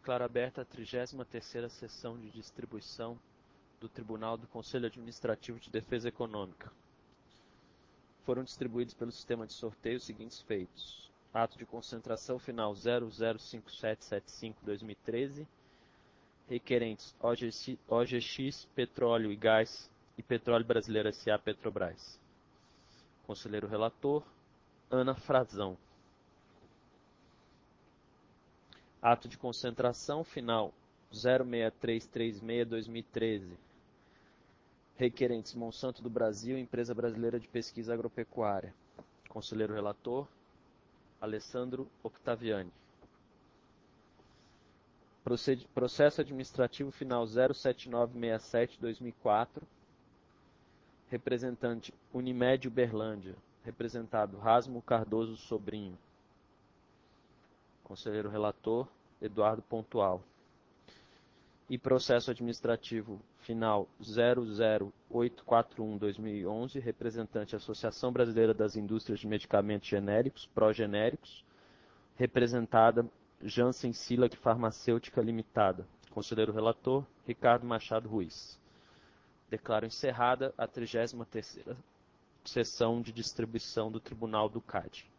declaro aberta a 33ª sessão de distribuição do Tribunal do Conselho Administrativo de Defesa Econômica. Foram distribuídos pelo sistema de sorteio os seguintes feitos: ato de concentração final 005775/2013, requerentes OGX Petróleo e Gás e Petróleo Brasileiro S.A. Petrobras. Conselheiro relator, Ana Frazão. Ato de concentração final 06336/2013. Requerentes Monsanto do Brasil, Empresa Brasileira de Pesquisa Agropecuária. Conselheiro relator, Alessandro Octaviani. Processo administrativo final 07967/2004. Representante Unimed Uberlândia. Representado Rasmo Cardoso Sobrinho. Conselheiro relator, Eduardo Pontual. E processo administrativo final 00841/2011, representante Associação Brasileira das Indústrias de Medicamentos Genéricos, Progenéricos, representada Janssen Silac Farmacêutica Limitada. Conselheiro relator, Ricardo Machado Ruiz. Declaro encerrada a 33ª sessão de distribuição do Tribunal do CAD.